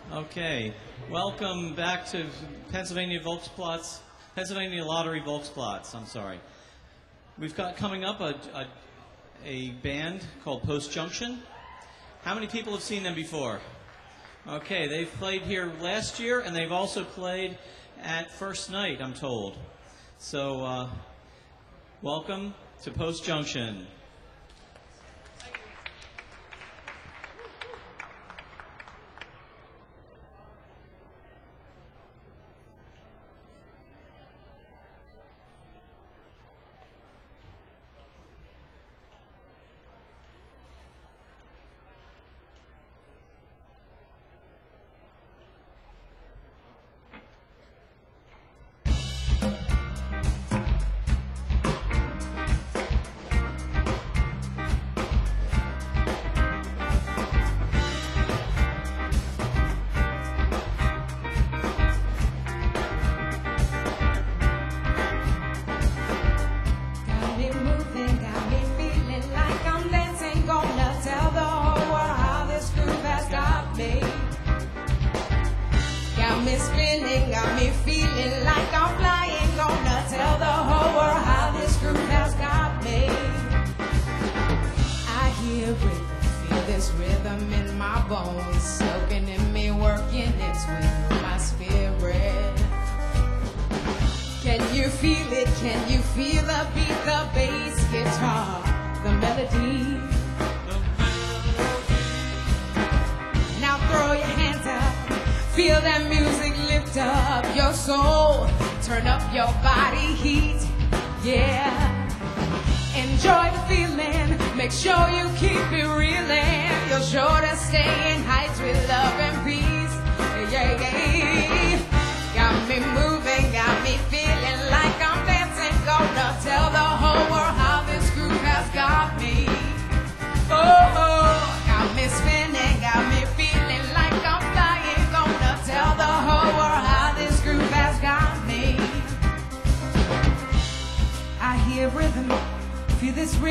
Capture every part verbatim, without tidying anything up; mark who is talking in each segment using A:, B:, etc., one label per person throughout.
A: Okay, welcome back to Pennsylvania Volksplatz, Pennsylvania Lottery Volksplatz, I'm sorry. We've got coming up a, a, a band called Post Junction. How many people have seen them before? Okay, they've played here last year, and they've also played at First Night, I'm told. So, uh, welcome to Post Junction.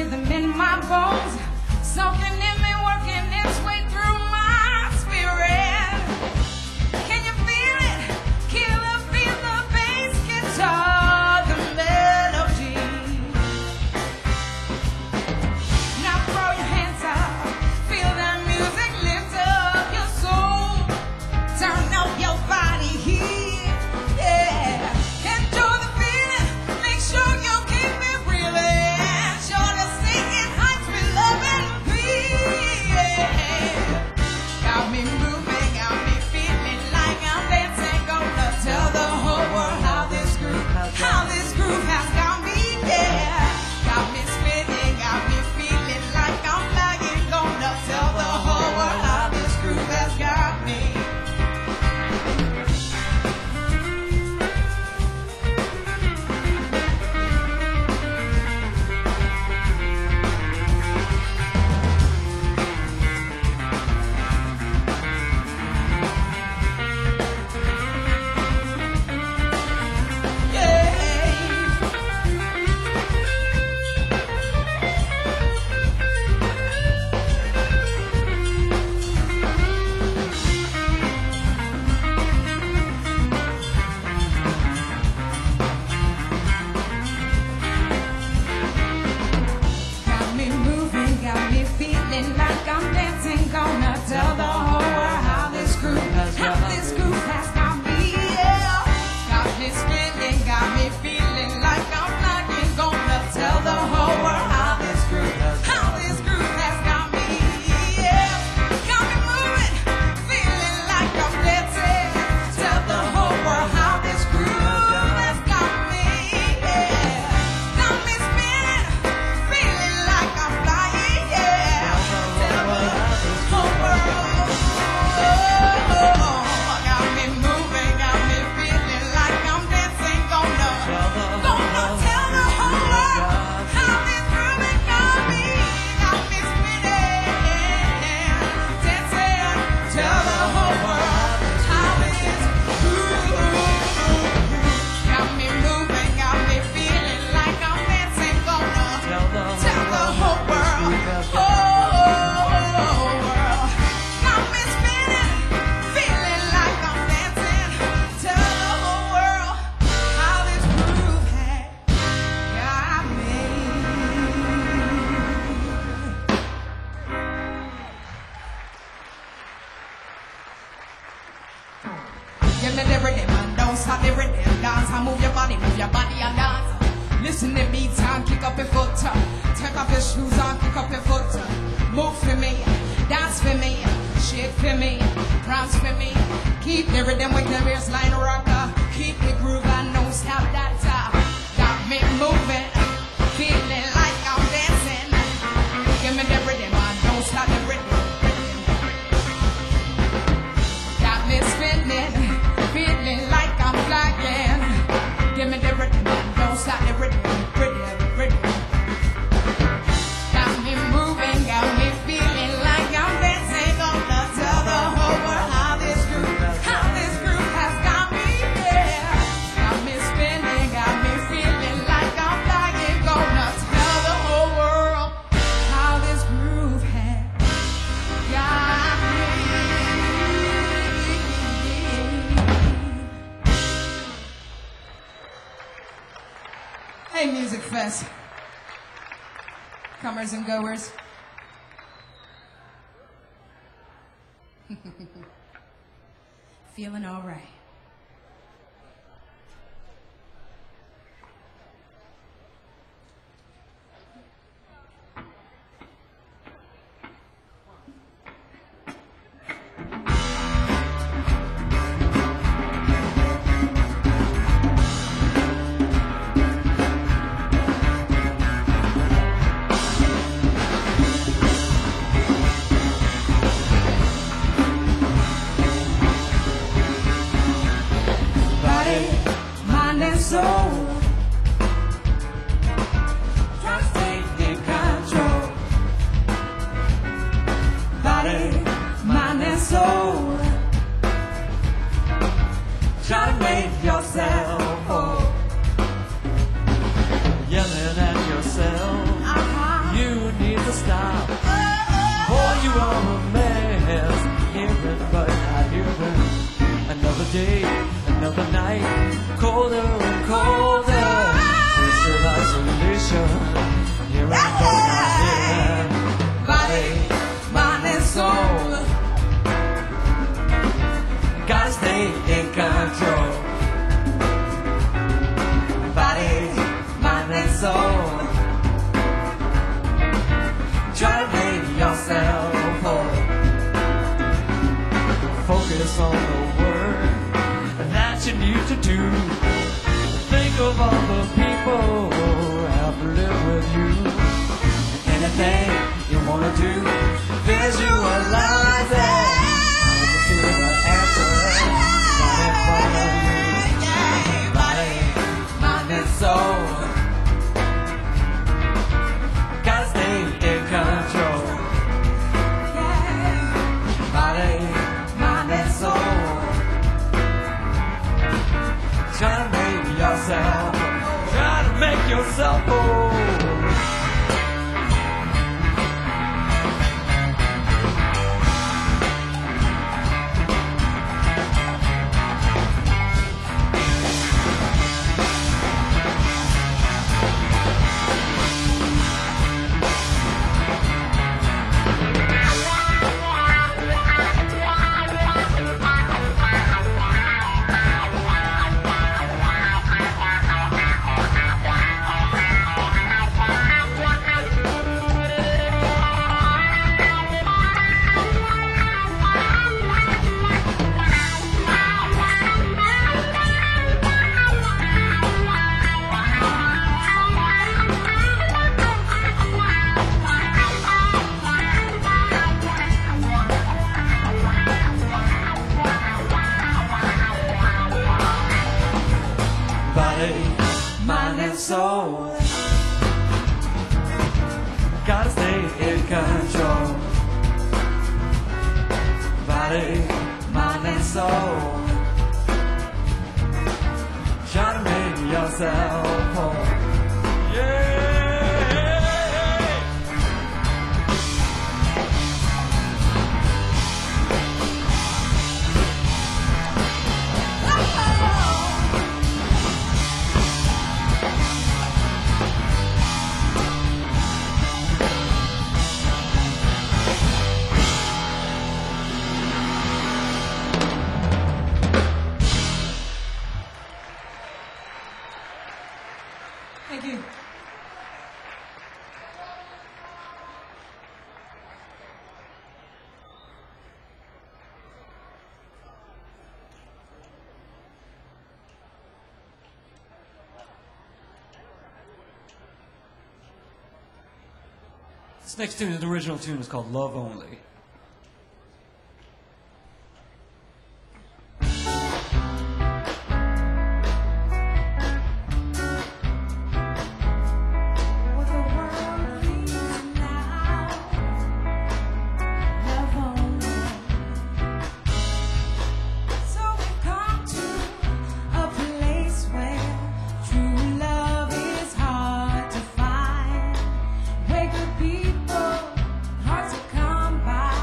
B: Rhythm in my bones, soaking in me, working its way through my spirit. Give me the rhythm and don't stop the rhythm. Dance and move your body, move your body and dance. Listen to beats and kick up your foot. Take off your shoes and kick up your foot. Move for me, dance for me, shake for me, prance for me. Keep the rhythm with the waistline rocker. Keep the groove and don't stop that. Got me moving, feeling like I'm dancing. Give me the rhythm and don't stop the rhythm. Got me spinning, feeling like I'm flying. Give me the rhythm and don't stop the rhythm, rhythm, rhythm. Got me moving, got me feeling like I'm dancing. Gonna tell the whole world how this groove, how this groove has got me there. Got me spinning, got me feeling like I'm flying. Gonna tell the whole world how this groove has got me. Hey, Music Fest. Comers and goers. Feeling all right. Soul. Just taking control. Body, mind and soul. Try to make yourself whole. Yelling at yourself, uh-huh. You need to stop. Uh-huh. Boy, you are a mess. Hearing but not human. Another day, another night, colder and colder. This is isolation. Here I go, here. Body, mind and soul. Gotta stay in control. Body, mind and soul. Try to make yourself whole. Focus on the word that you need to do. Think of all the people who have lived with you. Anything you wanna do, visualize it. I want to see the answer right in front of you. Body, mind and soul. Gotta stay in control. Body, mind and soul. Try to make yourself, try to make yourself whole. Mind and soul. Gotta stay in control. Body, mind and soul. Try to make yourself whole. Yeah.
C: This next tune, the original tune, is called Love Only.
B: What the world needs now, love only. So we've come to a place where true love is hard to find, where good people hard to come by.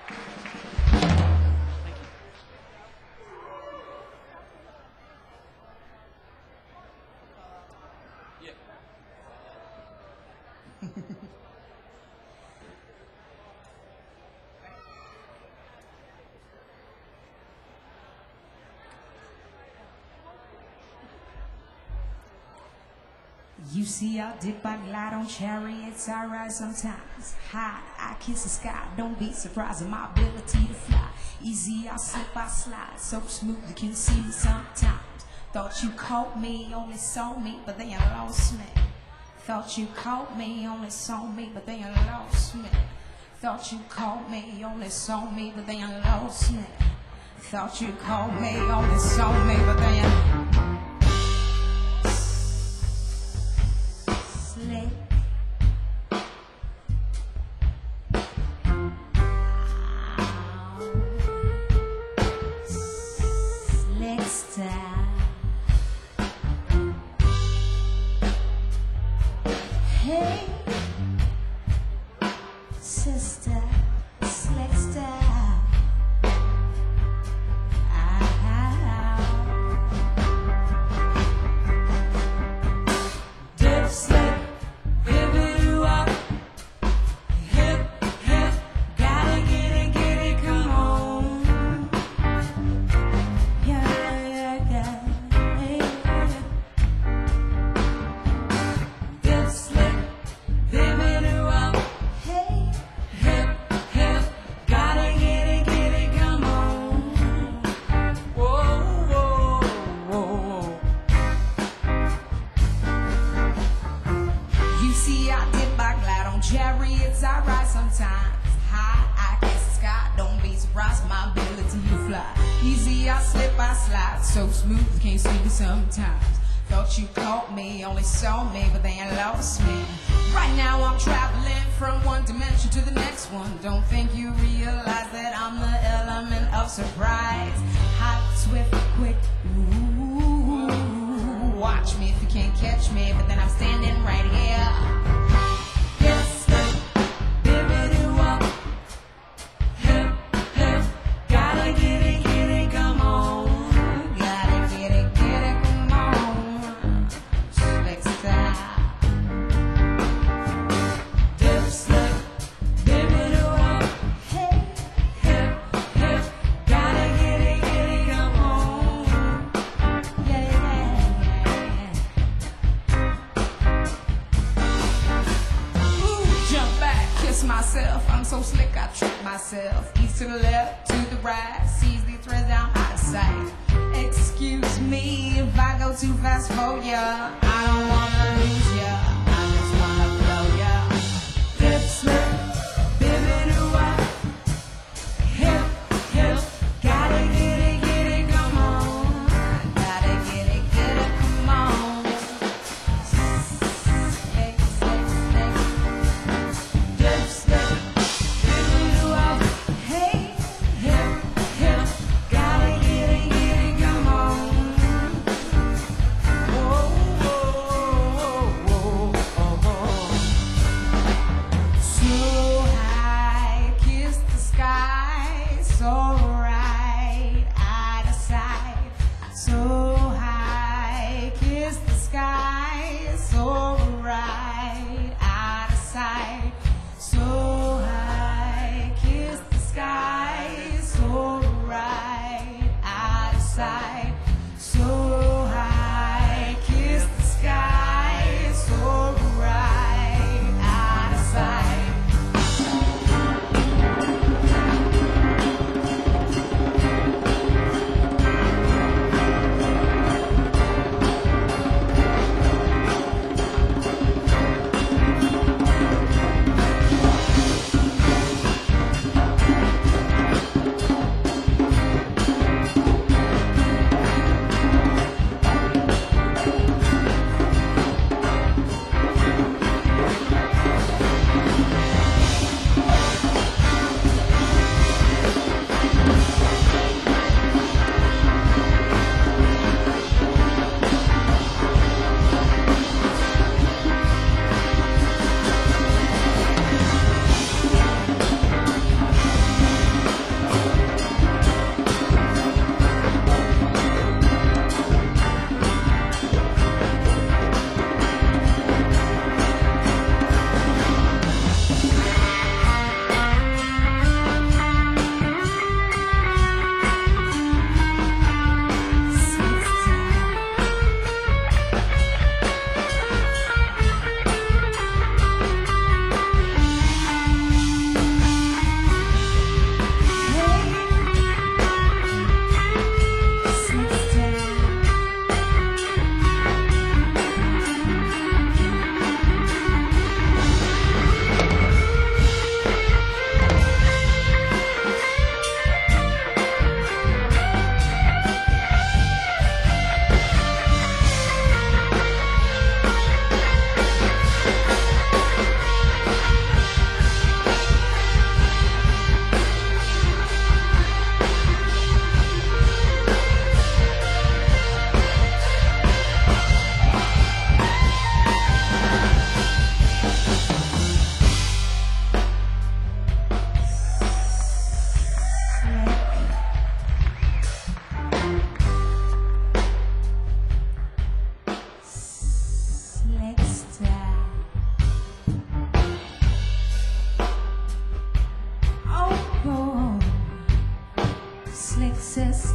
B: You see, I dip, I glide on chariots, I ride sometimes. High, I kiss the sky, don't be surprised at my ability to fly. Easy, I slip, I slide, so smooth you can see me sometimes. Thought you caught me, only saw me, but then you lost me. Thought you caught me, only saw me, but then you lost me. Thought you caught me, only saw me, but then you lost me. Thought you caught me, only saw me, but then you slick. Slick style. Hey, sister, slick style. Dip, slip, baby, you up. Hip, hip, gotta get it, get it, come on. Yeah, yeah, yeah, hey, yeah. Dip, slip, baby, you up. Hey, hip, hip, gotta get it, get it, come on. Whoa, whoa, whoa. You see, I dip, I glide on chariots, I ride sometimes. High, I kiss the sky, don't be surprised at my ability to fly. Easy, I slip, I slide, so smooth, you can't see me sometimes. Thought you caught me, only saw me, but then you lost me. Right now I'm traveling from one dimension to the next one. Don't think you realize that I'm the element of surprise. Hot, swift, quick, ooh. Watch me if you can't catch me, but then I'm standing right here. Yes, baby, do up. Hip, hip, gotta get it, get it, come on. Gotta get it, get it, come on. Slick style. Dip, slip, baby, do up. Hey, hip, hip, gotta get it, get it, come on. Yeah, yeah, yeah. Ooh, jump back, kiss myself. I'm so slick, I trick myself. East to the left, to the right. Seize these threads down out of sight. Excuse me if I go too fast for ya. I don't wanna lose ya. I just wanna blow ya. Dip, slip, baby, do what? Hip, hip, gotta get it, get it, come on. Gotta get it, get it, come on. Slick, slick, slick. Dip, slip, baby, do what? Hey, hip, hip, gotta get it, get it, come on. Whoa, whoa, whoa, whoa.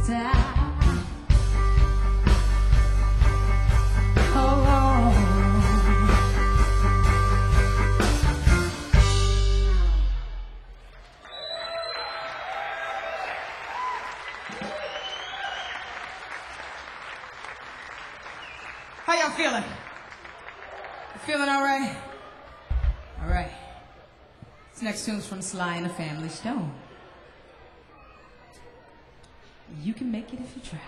B: die. Oh. How y'all feeling? You feeling all right? All right. This next tune's from Sly and the Family Stone. You can make it if you try.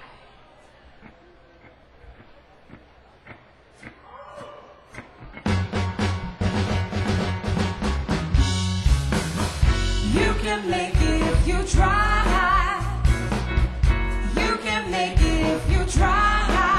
B: You can make it if you try. You can make it if you try.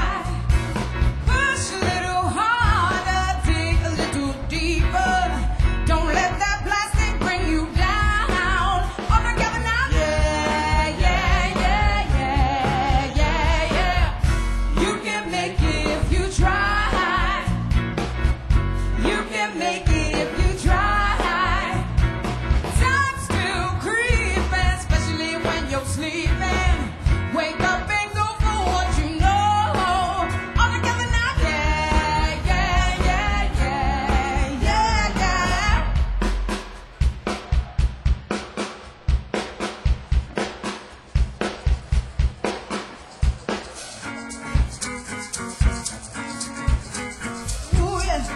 B: Push a little harder, dig a little deeper. Don't let that plastic bring you down. All together now. Yeah, yeah, yeah, yeah, yeah, yeah. You can make it if you try. You can make it if you try. Time's still creeping, especially when you're sleeping. Wake up and go for what you know. All together now. Yeah, yeah, yeah, yeah, yeah, yeah. Ooh, yeah.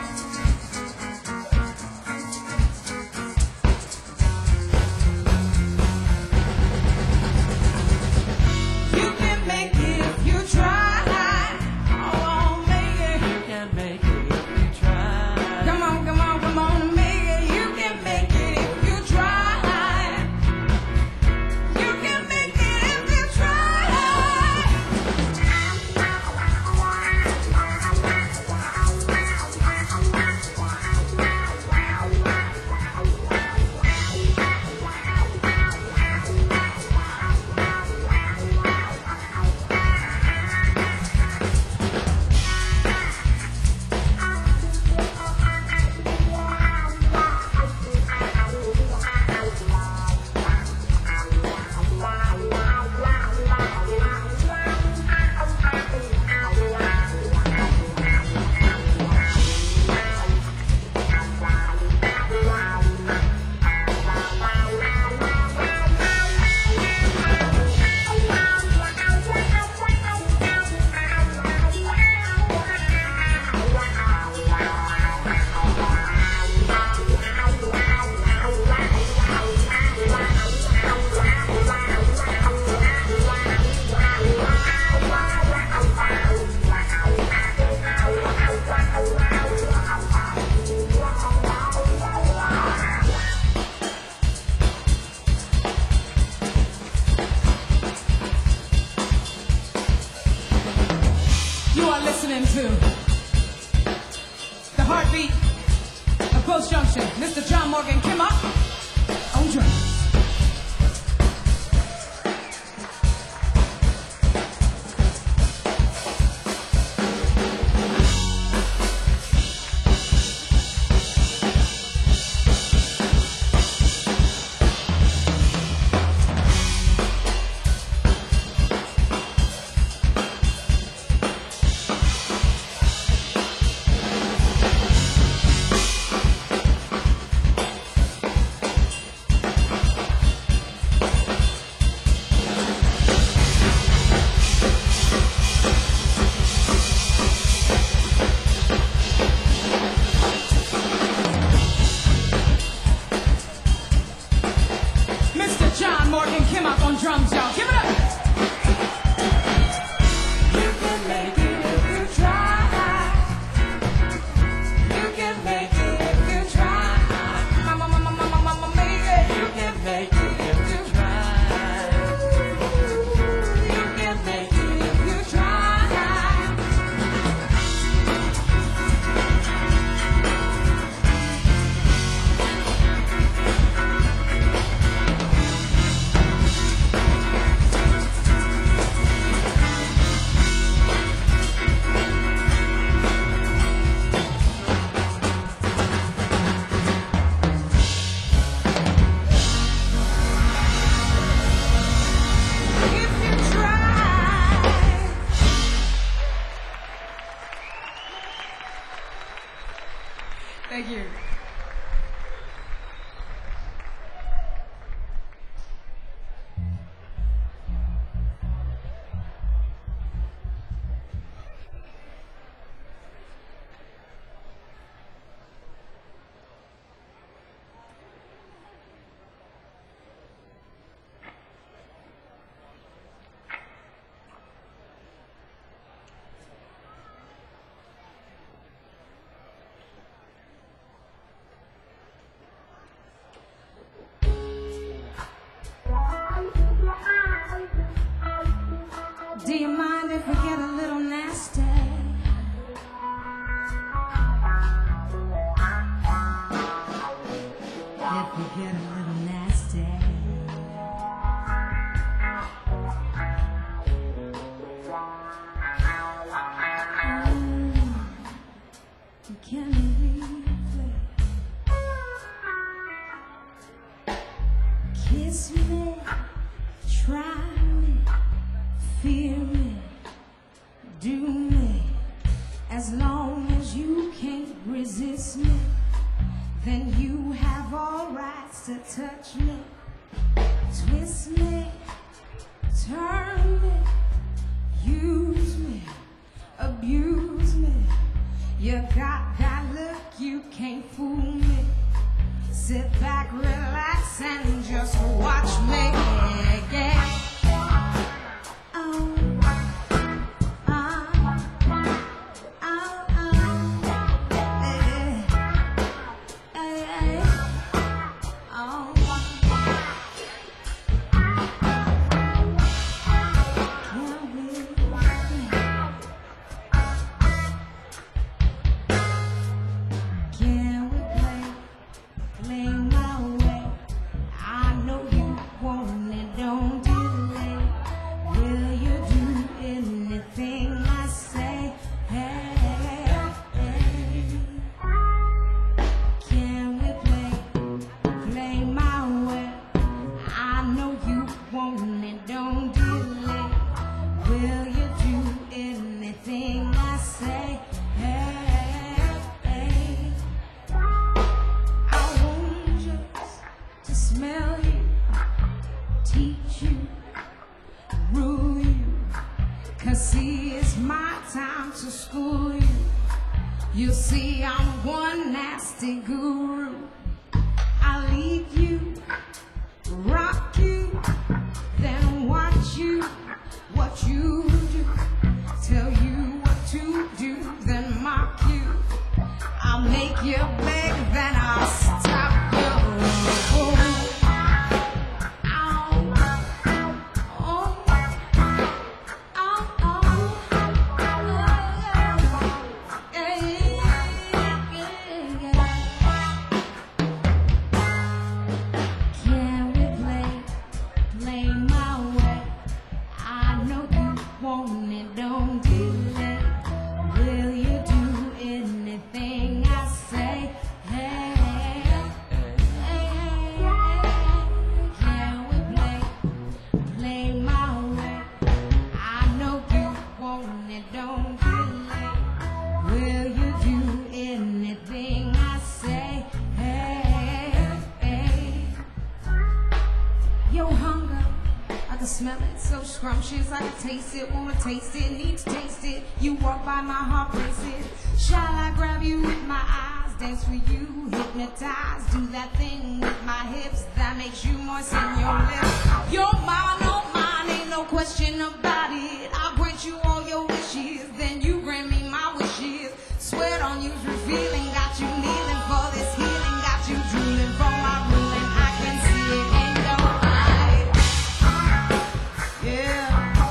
B: You can make it if you try. Oh, make it.
C: You can make it if you try.
B: Come on, come on, come on and make it. You can make it if you try. You can make it if you try. You are listening to the heartbeat of Post Junction. Mister John Morgan, come up on drums. don't delay. Will you do anything I say? Hey, hey. Can we play, play my way? I know you want it, don't delay. Will you do anything I say? Hey, hey. I want just to smell you, teach you, rule you. Cause see, it's my time to school you. You see, I'm one nasty guru. I lead you, rock you, then watch you, what you do, tell you what to do, then mock you. I'll make you beg, then I'll stop you. Oh, oh, oh, oh, yeah, yeah, yeah. Can we play, play my way? I know you want it, don't delay. Will you do anything I say? Hey, hey, hey. Can we play, play my way? I know you want it, don't delay. Will you do anything I say? Hey, hey. Your hunger, I can smell it, so scrumptious. I can taste it, wanna taste it, need to taste it. You walk by, my heart races. Shall I grab you with my eyes, dance for you, hypnotize, do that thing with my hips that makes you moisten your lips. You're mine, oh mine, ain't no question about it. I'll grant you all your wishes, then you grant me my wishes. Sweat on you's revealing, got you kneeling for this healing, got you drooling for my ruling. I can see it in your eyes. Yeah.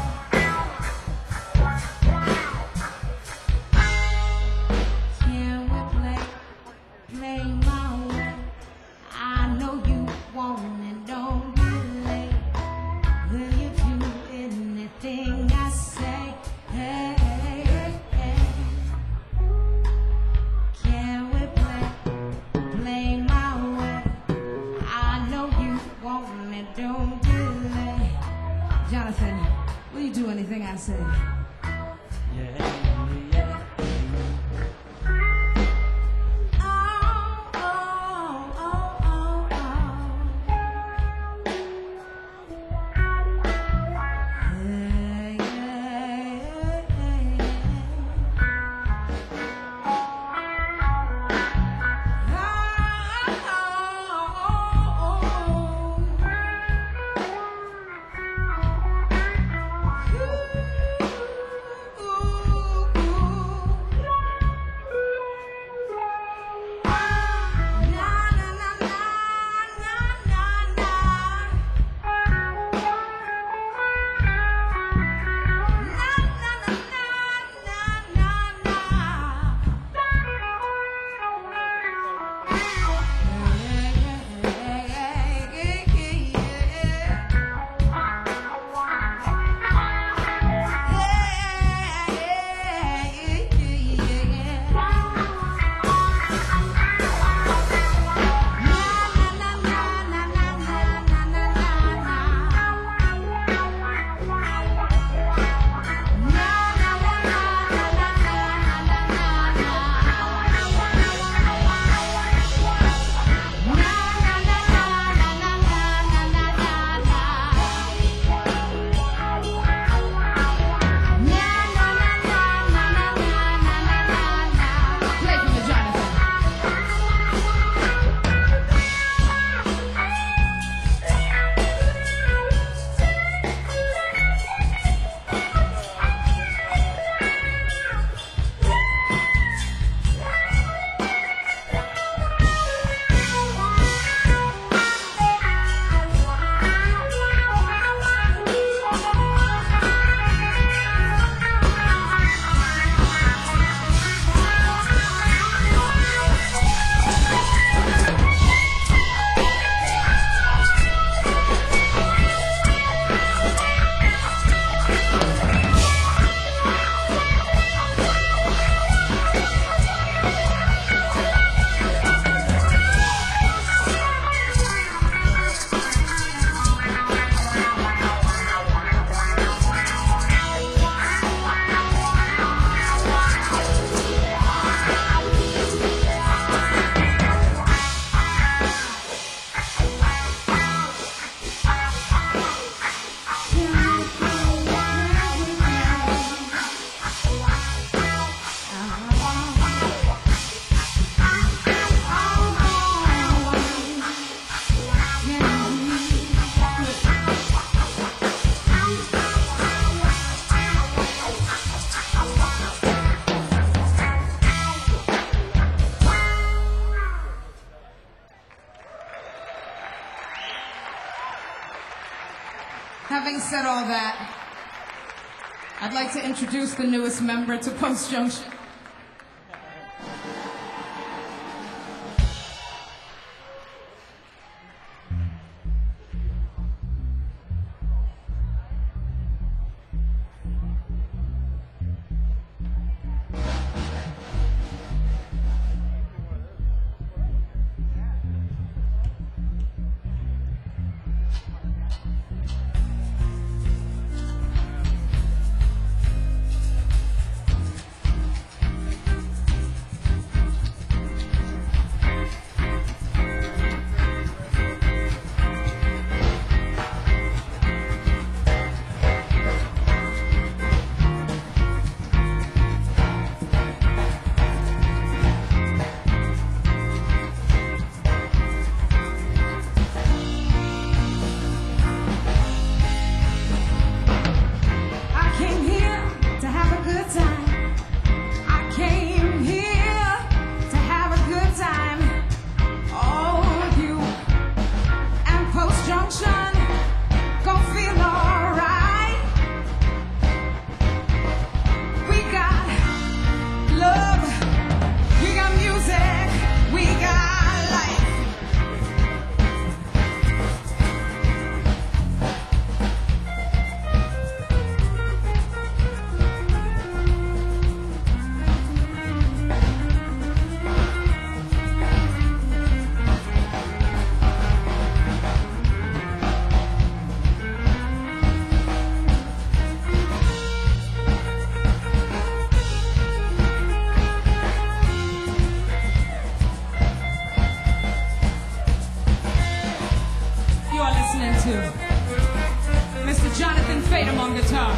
B: Can we play, play my way? I know you want it, don't delay. Will you do anything I say? Hey, hey, hey. Can we play, play my way? I know you want it, don't delay. Jonathan, will you do anything I say?
C: Yeah, yeah.
B: Oh, oh, oh, oh, oh. Hey, hey, hey, hey. Oh, oh, oh, oh. Having said all that, I'd like to introduce the newest member to Post Junction. Mister Jonathan Fatum on guitar.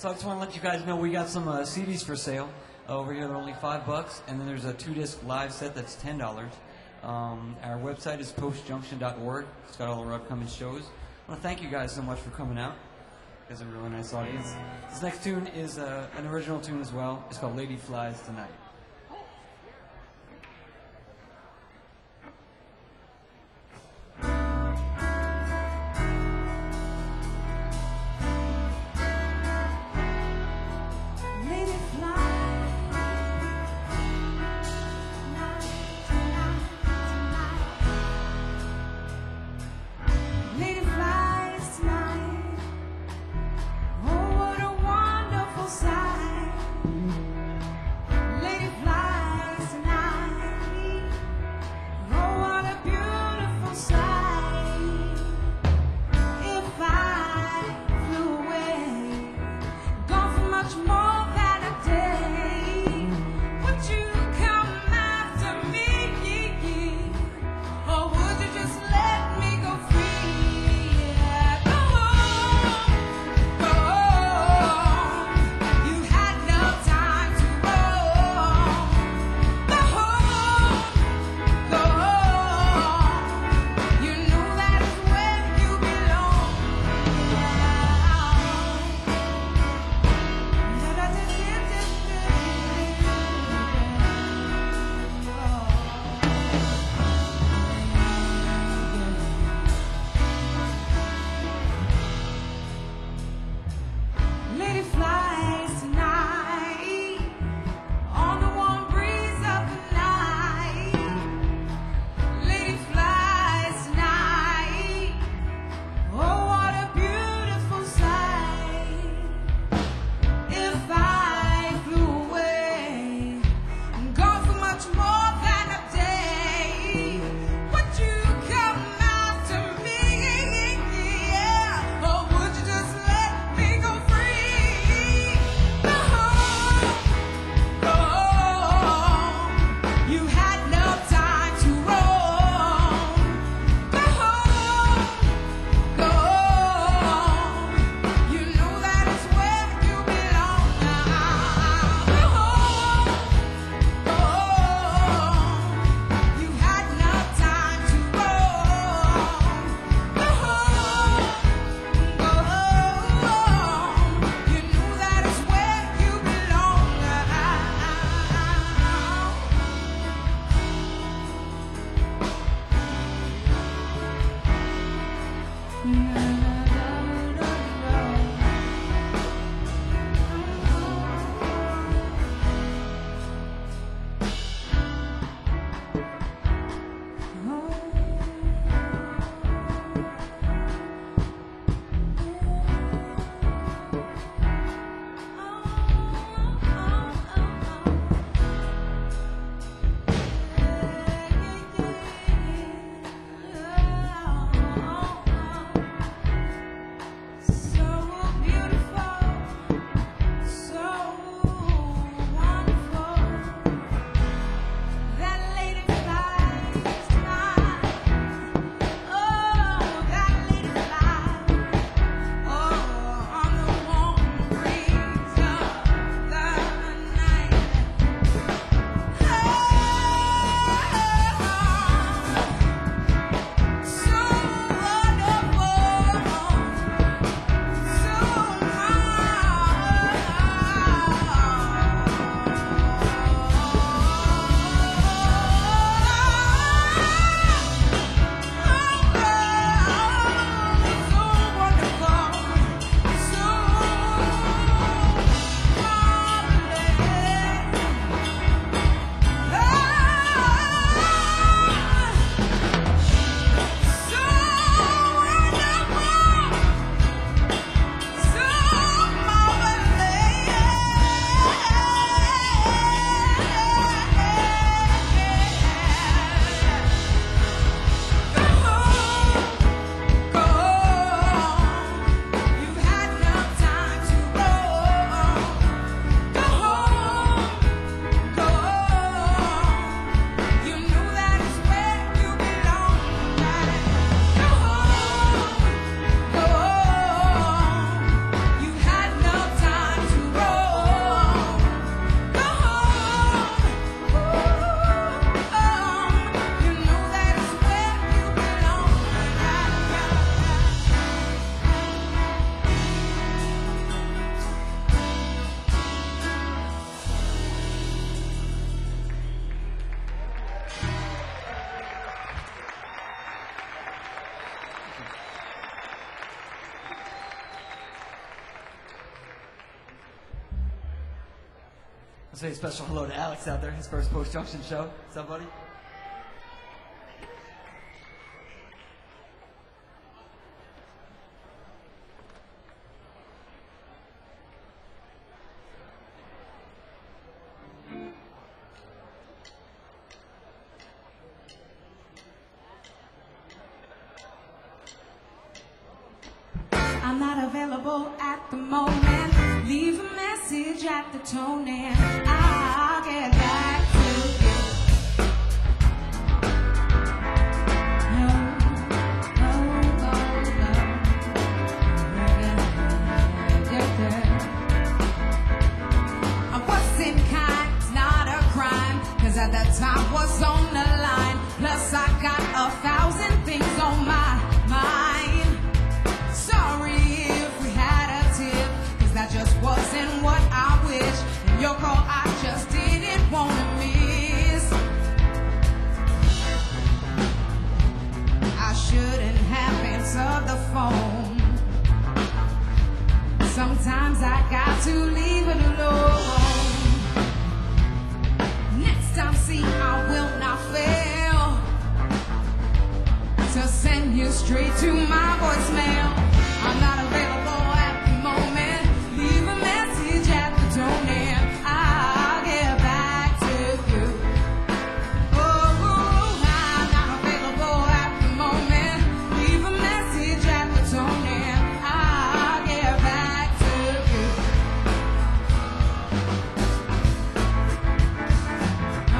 C: So I just want to let you guys know we got some uh, C Ds for sale. Uh, over here they're only five bucks, and then there's a two-disc live set that's ten dollars. Um, our website is post junction dot org. It's got all our upcoming shows. I want to thank you guys so much for coming out. You guys are a really nice audience. This next tune is uh, an original tune as well. It's called Lady Flies Tonight.
B: Lady fly, lady flies tonight. Oh, what a wonderful sight. Lady flies tonight. Oh, what a beautiful sight. If I flew away, gone for much more than a day, would you come after me? Or would you just let me go free? Go home, go home. You had no time to roam. Go home, go home. You knew that is where you belong. Lady flies tonight on the warm breeze of the night. Lady flies tonight. Oh, what a beautiful sight. If I flew away, gone for much more than a day, would you come after me? Yeah. Or would you just let me go free? Go home, go home. You had no time to roam. Go home, go home. You know that is where you belong. Go home, go home. You had no time to roam. Go home, go home. You knew that is where you belong.
C: Let's say a special hello to Alex out there, his first Post Junction show. What's up, buddy?
B: I'm not available at the moment. Leave a message at the tone and I'll get back to you. No, no, no, no. I wasn't kind, it's not a crime, cause at that time was on the line. Plus I got a thousand things on my mind. Sorry if we had a tip, cause that just wasn't what I wish. And your call I just didn't wanna miss. I shouldn't have answered the phone. Sometimes I got to leave it alone. Next time, see, I will not fail to send you straight to my voicemail. I'm not available at the moment. Leave a message at the tone and I'll get back to you. Oh, I'm not available at the moment. Leave a message at the tone and I'll get back to you. Oh,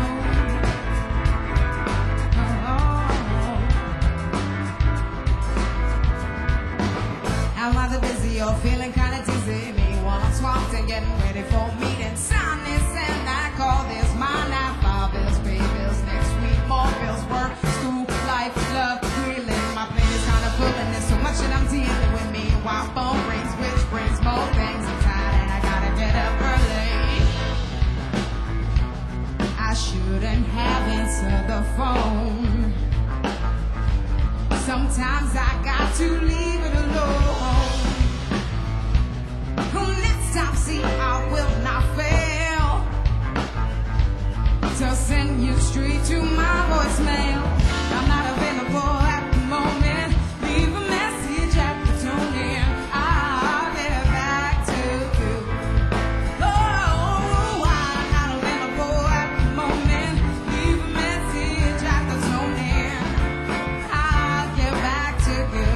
B: oh, oh. Am I the busy or feeling kinda dizzy? Me while I'm swamped and getting ready for meetings. Sign this and I call this mine. Now five bills, pay bills next week. More bills, work, school, life, love, grilling. My plate is kinda full and there's so much that I'm dealing with. Me while phone rings, which brings more things. I'm tired and I gotta get up early. I shouldn't have answered the phone. Sometimes I got to leave it alone. Next time, see, I will not fail to send you straight to my voicemail. I'm not available at the moment. Leave a message at the tone and I'll get back to you. Oh, I'm not available at the moment. Leave a message at the tone and I'll get back to you.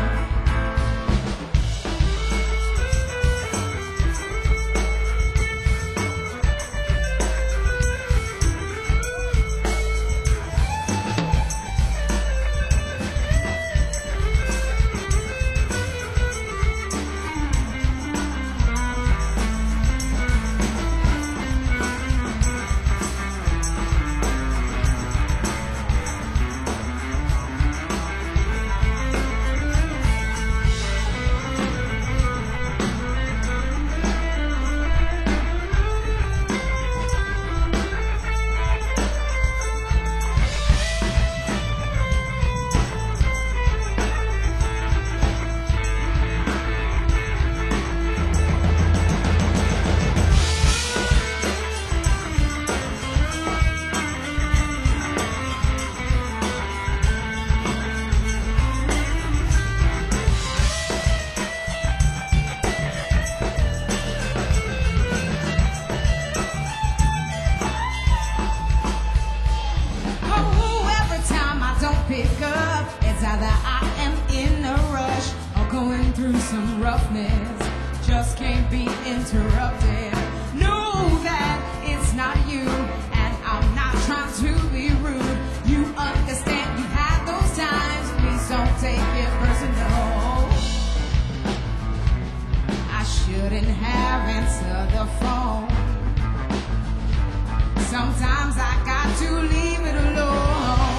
B: Pick up, it's either I am in a rush or going through some roughness. Just can't be interrupted. Know that it's not you, and I'm not trying to be rude. You understand you had those times. Please don't take it personal. I shouldn't have answered the phone. Sometimes I got to leave it alone.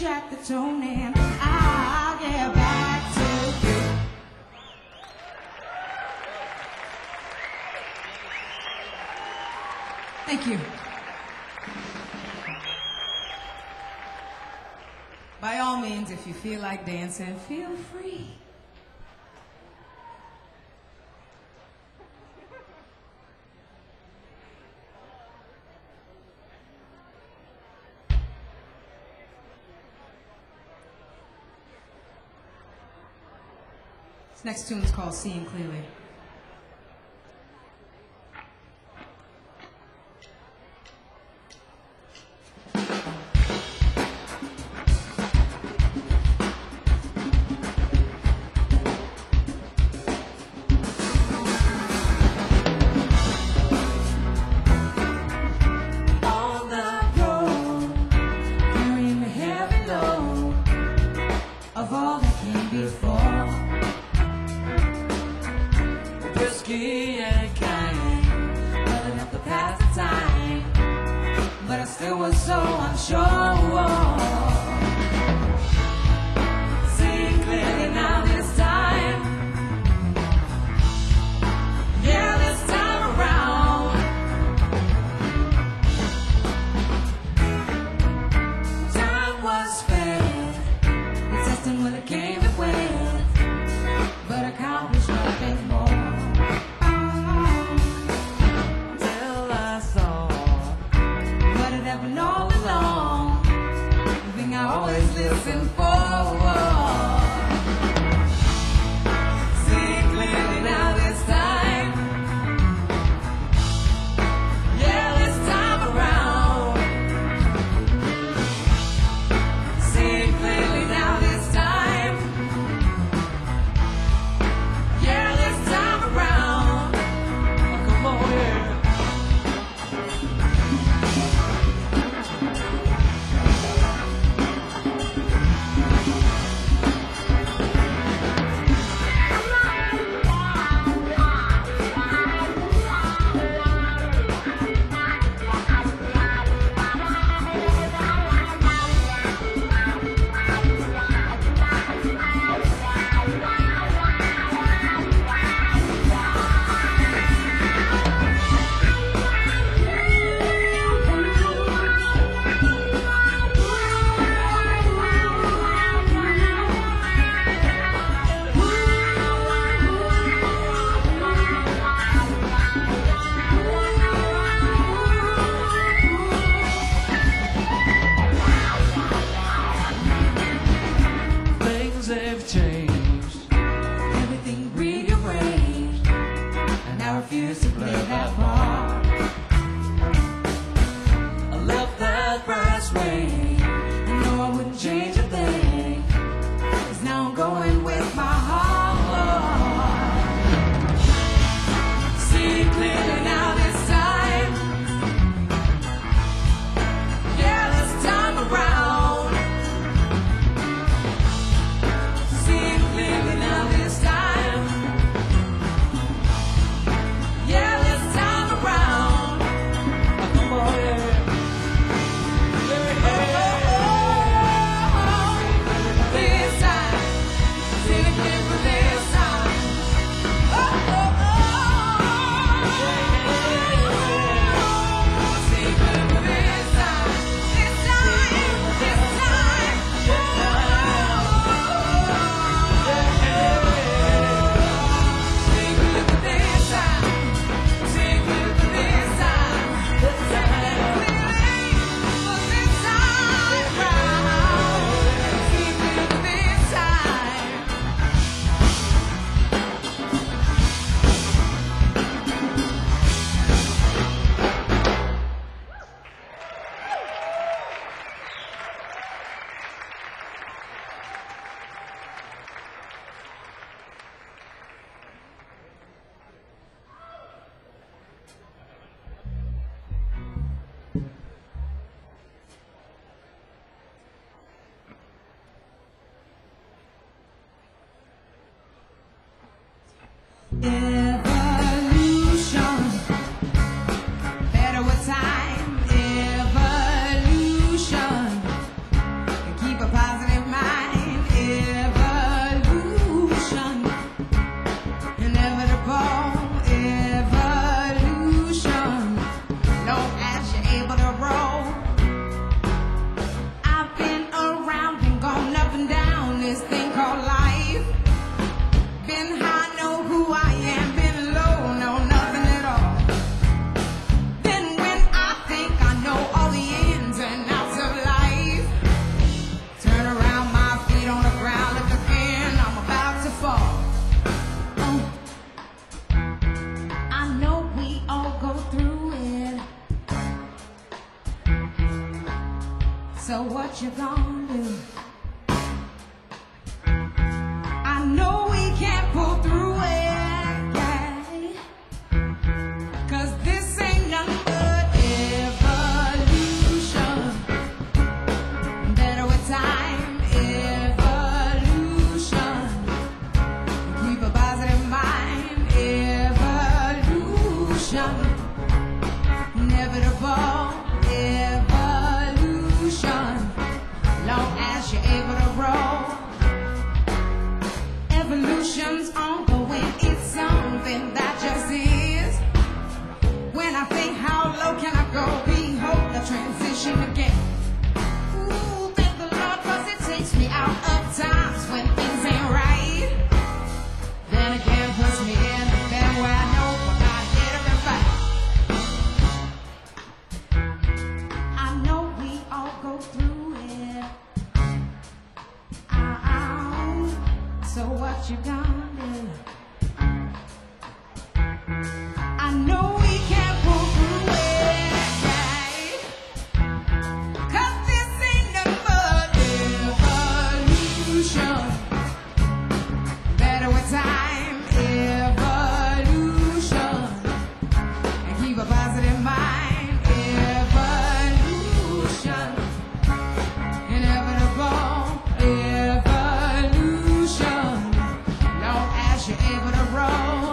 B: jack the tone and I'll get back to you. Thank you. By all means, if you feel like dancing, feel free. This next tune is called Seeing Clearly. Better with time, evolution. Keep a what you gonna do? I know we can't pull through it, yeah. 'Cause this ain't nothing but evolution. Better with time, evolution. Keep a positive mind, evolution. Inevitable, evolution. Long as you're able to roll. Evolution's ongoing, it's something that just is. When I think how low can I go, behold the transition again. Ooh, thank the Lord, 'cause it takes me out of times when things ain't right. Then again, puts me in the bed where I know I'm not here to fight. I know we all go through it. Ow. So what you gonna do? I know we can't pull through it, right? 'Cause this ain't nothing but evolution. Better with time, evolution. And keep a positive mind, evolution. Inevitable, evolution. Long as you're able to roll.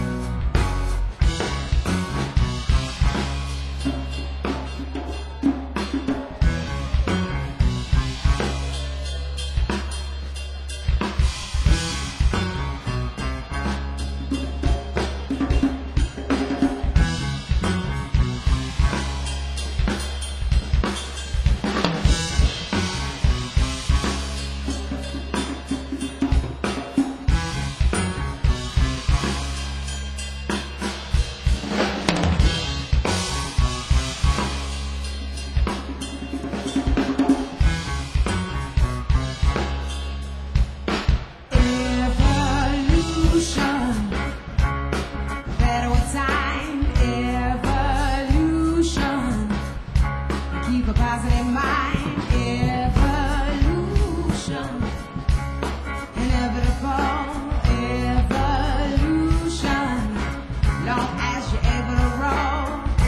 B: Evolution. Better with time, evolution. Keep a positive mind, evolution. Inevitable, evolution. Long as you're able to roll.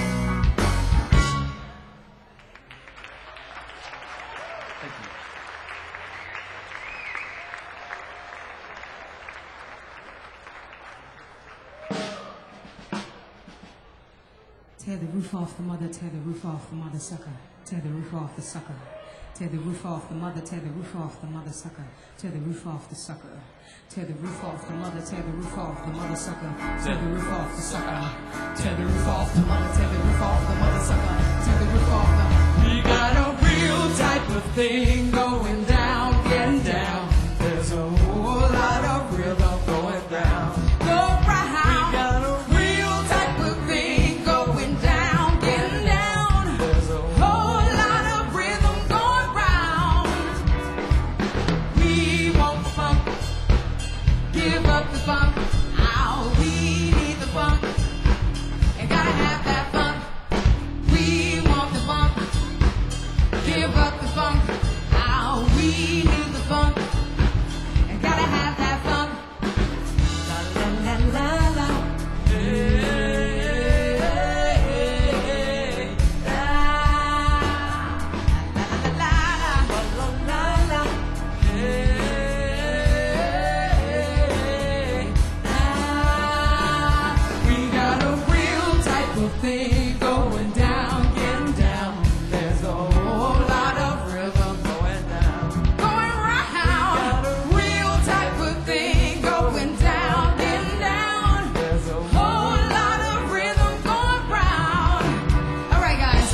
B: Tear the roof off the mother, tear the roof off the mother sucker. Tear the roof off the sucker. Tear the roof off the mother, tear the roof off the mother sucker. Tear the roof off the sucker. Tear the roof off the mother, tear the roof off the mother sucker. Tear the roof off the sucker. Tear the roof off the mother, tear the roof off the mother sucker. Tear the roof off the. We got a real type of thing going down, getting down. There's a whole lot of rhythm going down. Go round. We got a real type of thing going down, getting down. There's a whole lot of rhythm going round. We want the funk, give up the funk. Ow, we need the funk, and gotta have that funk. We want the funk, give up the funk. Ow, we need the funk, and gotta have that funk. La la la la la. Hey, hey, hey, la. La la la la la. La la la. Hey, la. We got a real type of thing going down, getting down. There's a whole lot of rhythm going down, going round. Real type of thing going down, getting down. There's a whole lot of rhythm going round. All right, guys.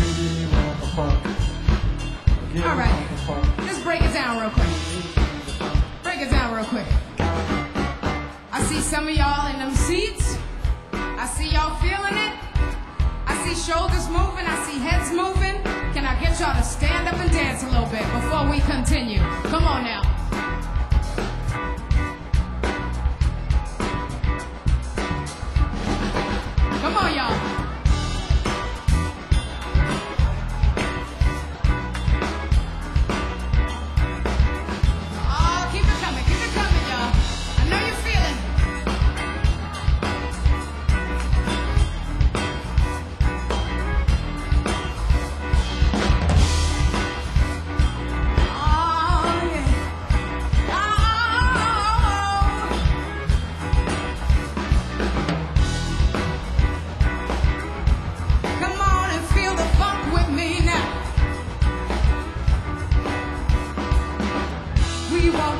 B: All right. Just break it down real quick. Break it down real quick. I see some of y'all in them seats. I see y'all feeling it. I see shoulders moving. I see heads moving. Can I get y'all to stand up and dance a little bit before we continue? Come on now. Come on, y'all.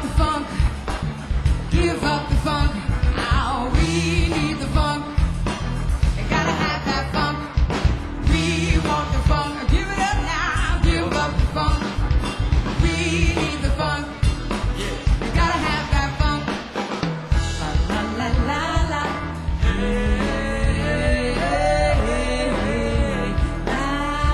B: the funk. Give up the funk. Oh, we need the funk. You gotta have that funk. We want the funk. Give it up now. Give up the funk. We need the funk. You gotta have that funk. La la la la. Hey, hey, hey, hey. La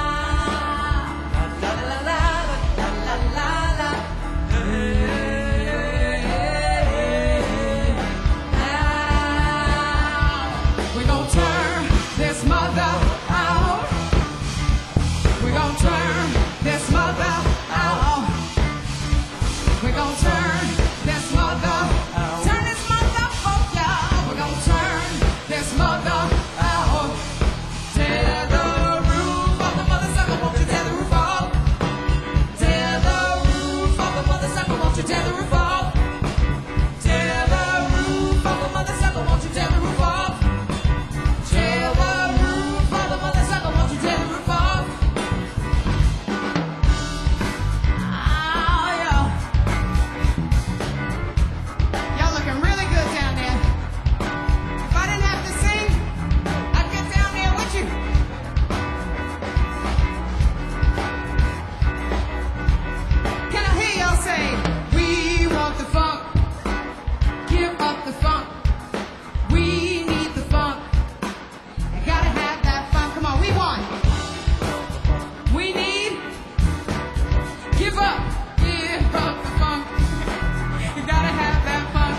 B: la la la la la la la. Hey, hey, hey, hey. Now we gon' turn this mother out. We gon' turn this mother out. We gon' turn this mother out. Turn this mother out, y'all. We gon' turn this mother out. Tear the roof off the mother sucker, won't you tear the roof off? Tear the roof off the mother sucker, won't you tear the roof off? Tear the roof off the mother sucker, won't you tear the roof off? Tear the roof off the mother sucker, won't you tear the roof off? Ah, yeah. Y'all looking really good down there. If I didn't have to sing, I'd get down there with you. Can I hear y'all say, we want the funk, give up the funk, we need the funk, you gotta have that funk, come on, we want, we need, give up, give up the funk, you gotta have that funk.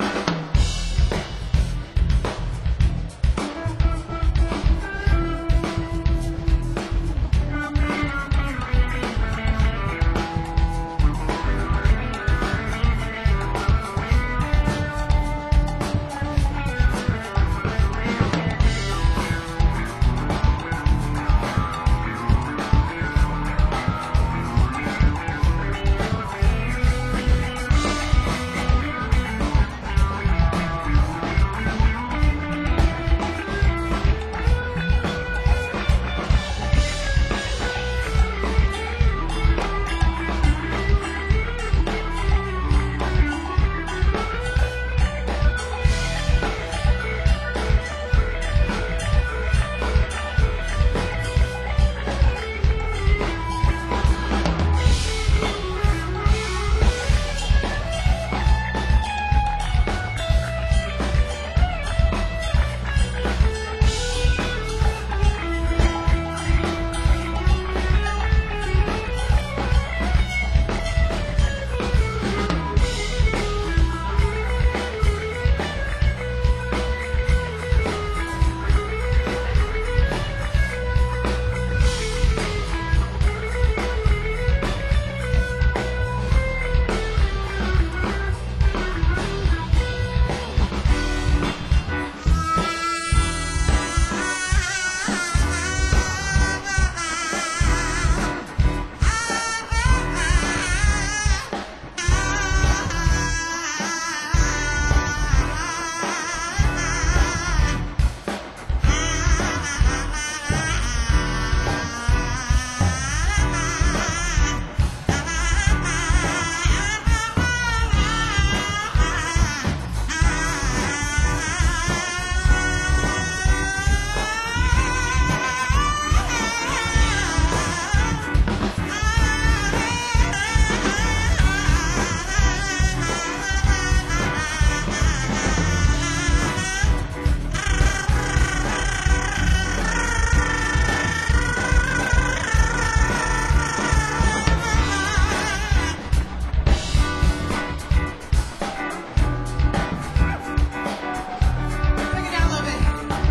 B: Bring it down a little bit.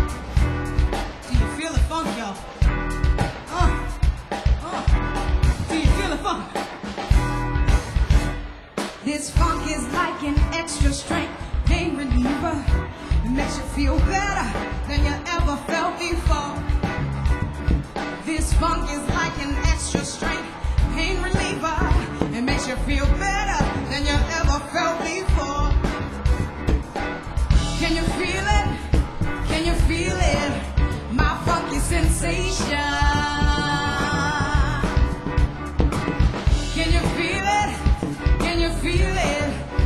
B: Do you feel the funk, y'all? Uh, uh. Do you feel the funk? This funk is like an extra strength pain reliever. It makes you feel better than you ever felt before. This funk is like an extra strength pain reliever. It makes you feel better than you ever felt before. Can you feel it? Can you feel it? My funky sensation. Can you feel it? Can you feel it?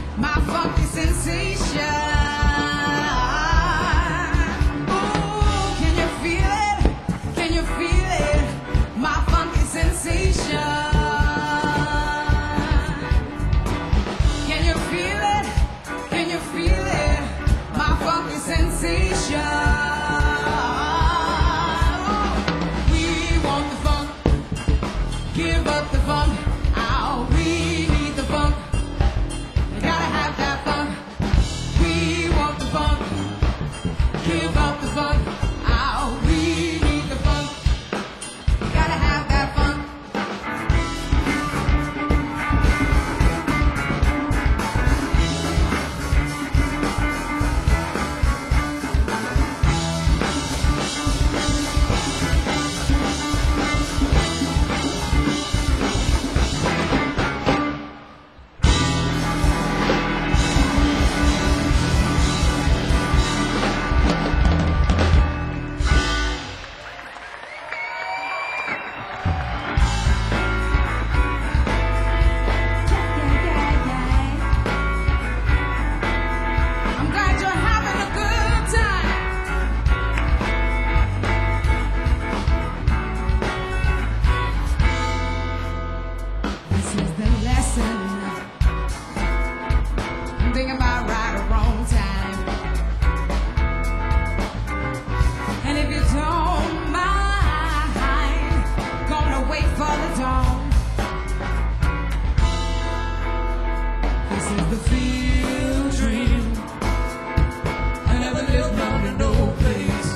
B: is the field dream. I never lived under no place.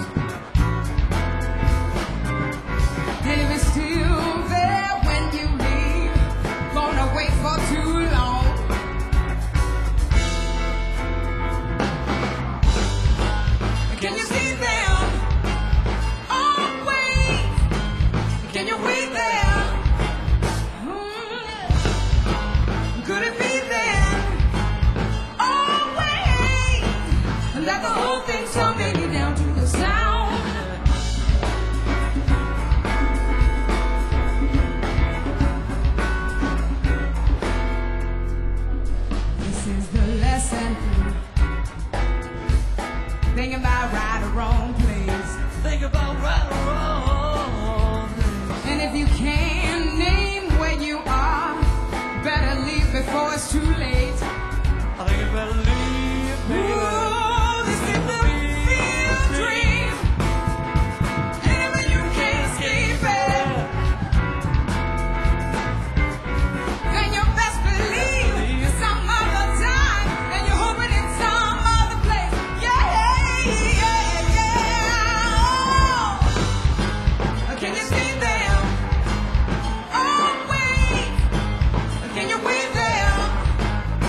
B: And if it's still there when you leave, gonna wait for too long. Can you see them? Oh, wait. Can you wait there? Mm. Could it be there? Oh, wait. Let the whole thing come baby down to the sound. This is the lesson. Think about right or wrong place.
C: Think about right or wrong.
B: And if you can't name where you are, better leave before it's too late.
C: I think you better leave, baby.
B: Ooh, this is the field dream. And even you can't escape it, then you best believe it's some other time, and you're hoping it's some other place. Yeah, yeah, yeah. Can you see them? Oh, wait. Can you wait there?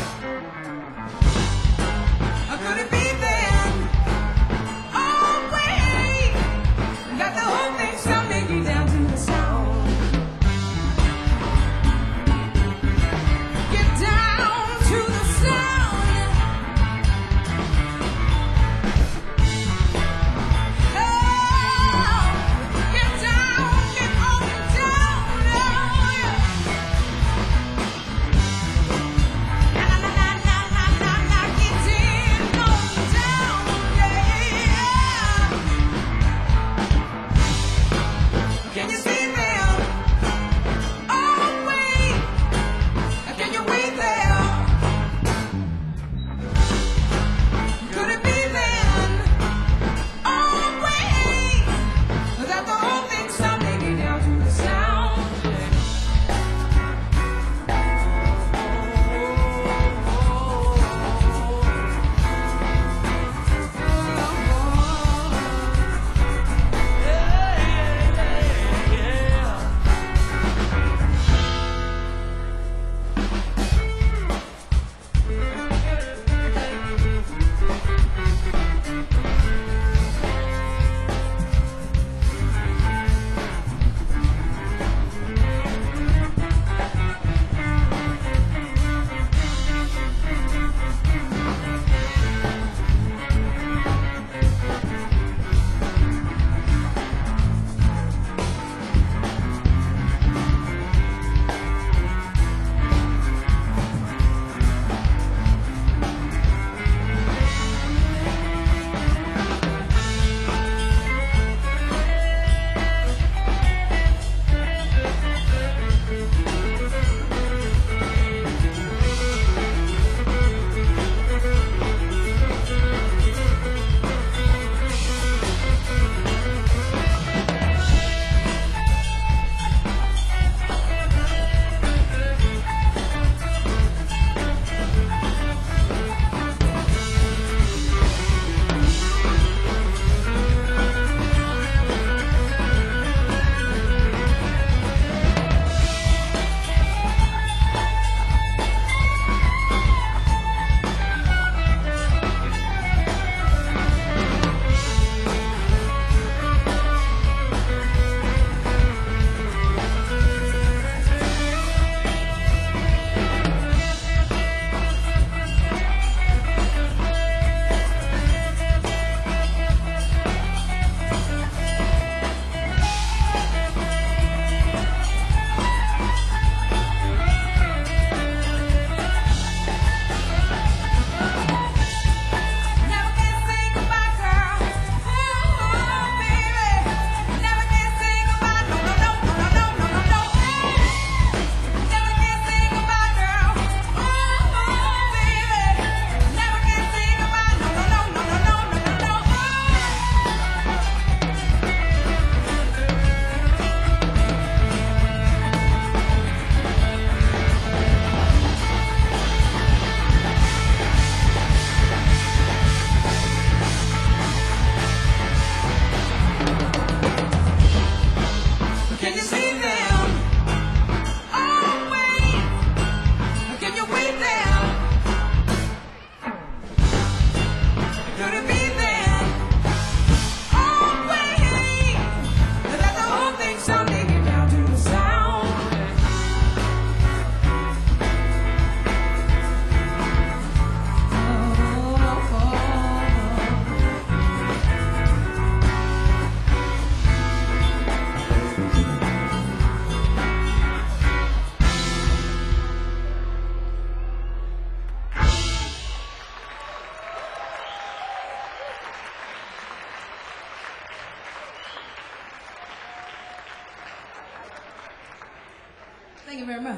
B: Thank you very much.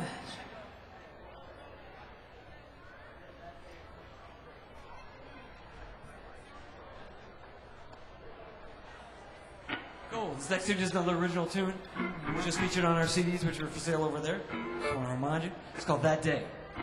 C: Cool. This next tune is another original tune, which is featured on our C Ds, which are for sale over there. Just want to remind you. It's called That Day.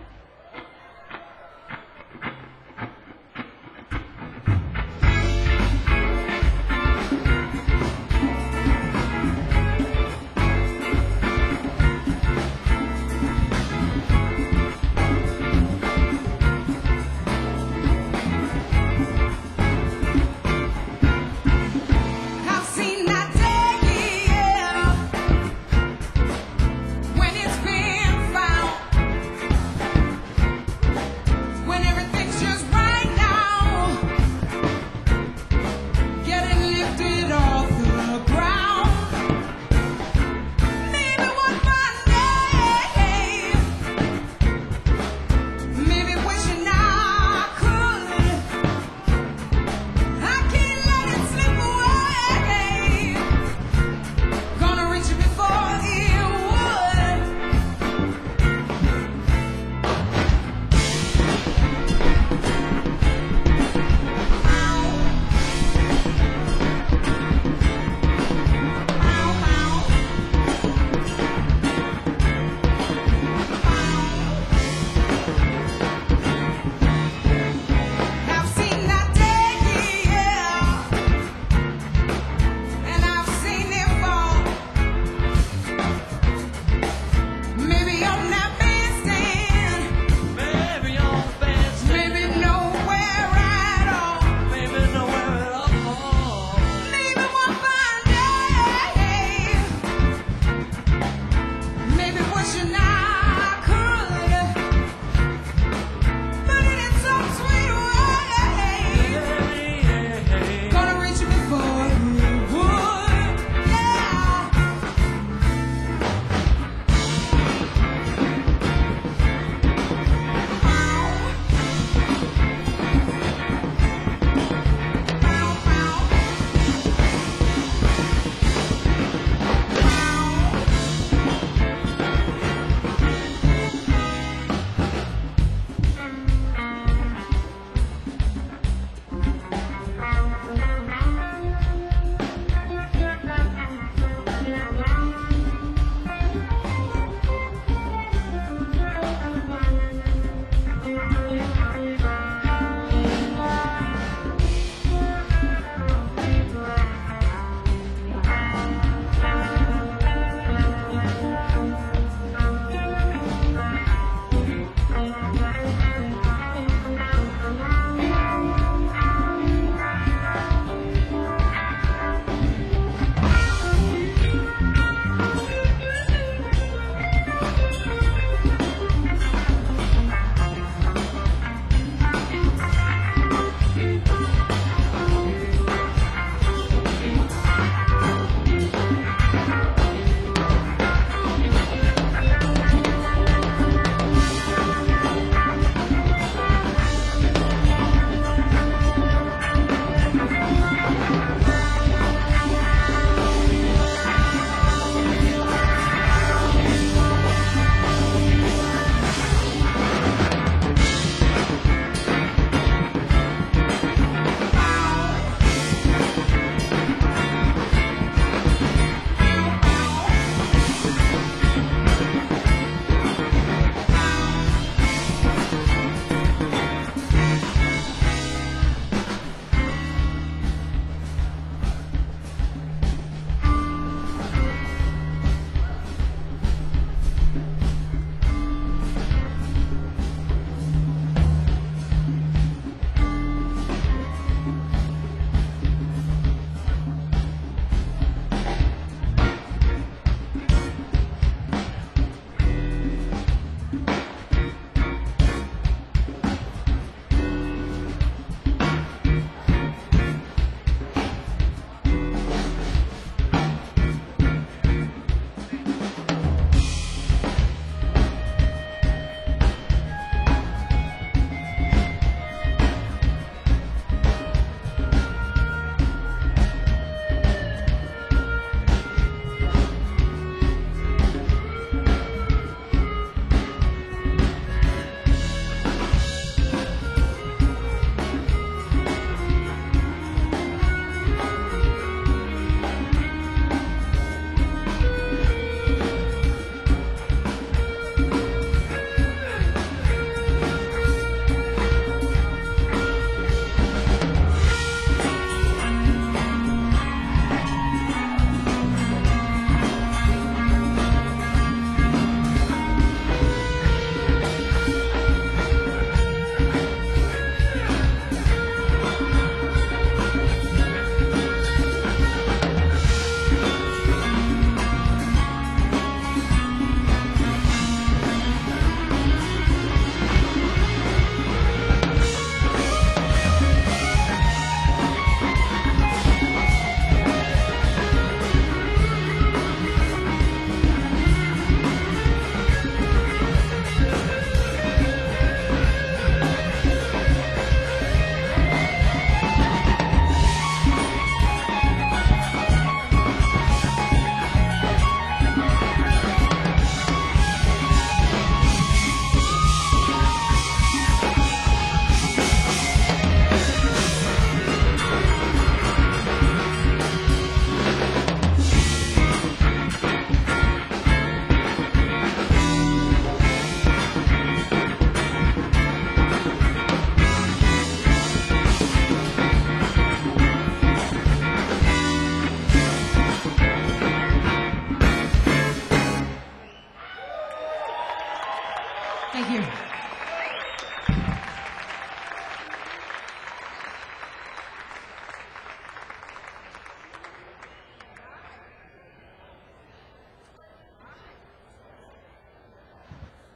B: I've seen that day, yeah, when it's been found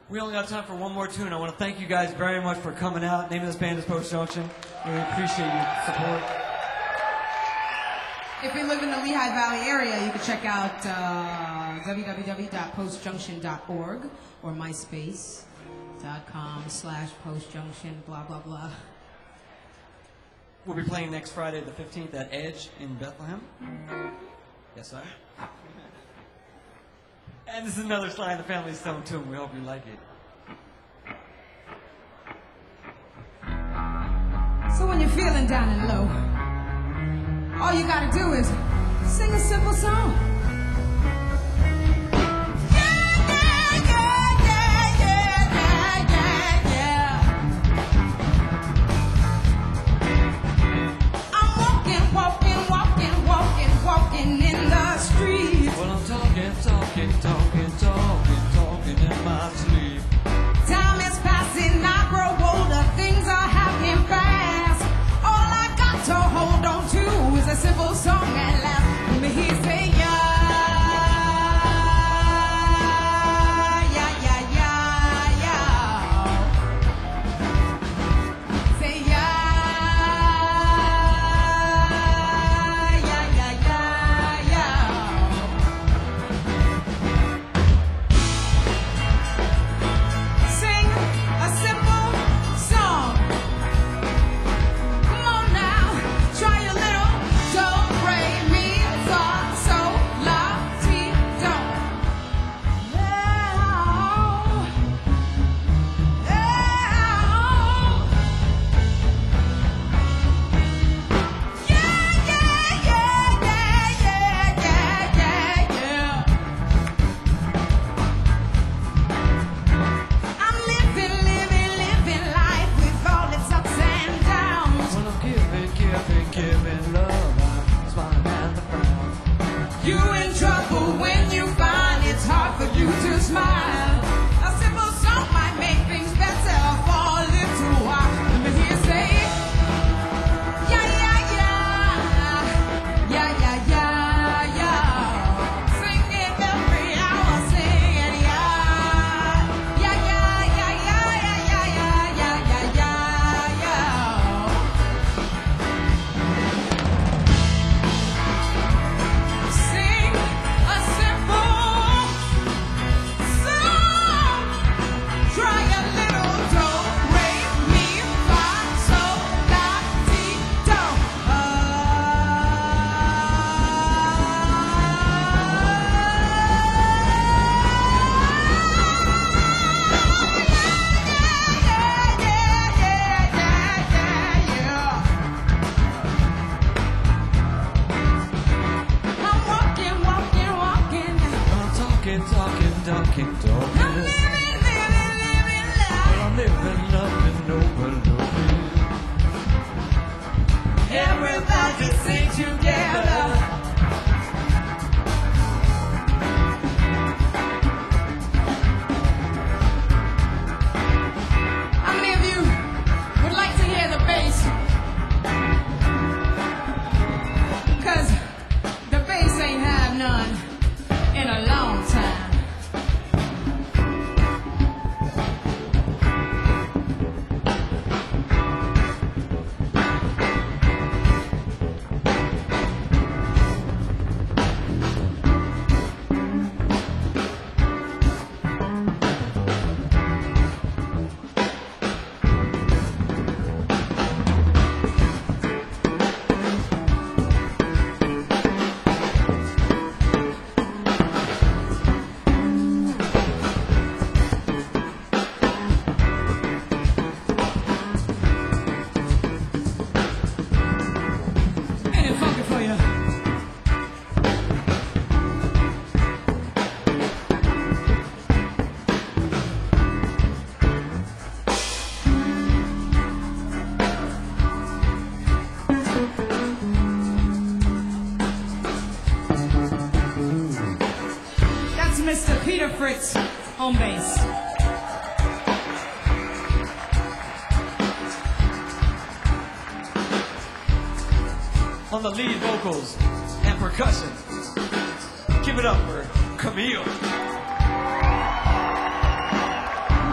C: We only got time for one more tune. I want to thank you guys very much for coming out. Name of this band is Post Junction. We appreciate your support.
B: If you live in the Lehigh Valley area, you can check out uh, w w w dot post junction dot org or myspace dot com slash postjunction, blah, blah, blah.
C: We'll be playing next Friday the fifteenth at Edge in Bethlehem. Yes, sir. And this is another Sly and the Family Stone tune. We hope you like it.
B: So when you're feeling down and low, all you gotta do is sing a simple song. Yeah, yeah, yeah, yeah, yeah, yeah, yeah. I'm walking, walking, walking, walking, walking in the street.
C: Well, I'm talking, talking, talking, talking, talking in my sleep.
B: Time is passing, I grow older, things are happening fast. All I got to hold on to is a simple song and laugh. Let me hear you say yeah, yeah, yeah, yeah, yeah. Say yeah, yeah, yeah, yeah, yeah. Sing a simple song. Come on now, try a little. Do, re, mi, fa, sol, la, ti, do. Yeah, yeah, yeah, yeah, yeah, yeah, yeah, yeah. I'm living, living, living life with all its ups and downs.
C: When I'm giving, giving, giving love, I'm smiling at the frown.
B: You in trouble when you find it's hard for you to smile. A simple song might make things better for a little while. Let me hear you say, yeah, yeah, yeah, yeah, yeah, yeah, yeah. Sing it every hour, sing it, yeah, yeah, yeah, yeah, yeah, yeah, yeah, yeah, yeah, yeah, yeah. Sing a simple song. Try a little do, re, mi, fa, sol, la, ti, do. I'm walking, walking, walking.
C: I'm talking, talking, talking,
B: I'm
C: talking.
B: living, living, living life.
C: I'm living, loving, overlooking.
B: Everybody sing together. How many of you would like to hear the bass? Cause the bass ain't had none in a long time. Ain't it funky for you? That's Mister Peter Fritz on bass.
C: On the lead vocals and percussion. Give it up for Camille.